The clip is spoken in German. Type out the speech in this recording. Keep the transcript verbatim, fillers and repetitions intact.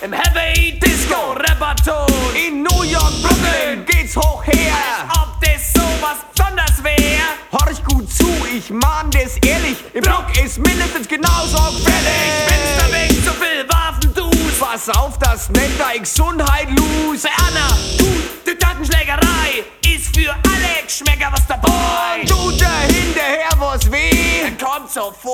Im Heavy Disco Reperton. In New York, Brooklyn geht's hoch her. Als ob das sowas besonders wär. Horch gut zu, ich mahn das ehrlich. Im Block ist mindestens genauso gefällig. Wenn's da weg so viel Waffen tust. Pass auf, dass nicht deine Gesundheit los. Bei Anna, gut, die Datenschlägerei ist für alle Geschmäcker was dabei. Tut dir hinterher was weh. Kommt sofort.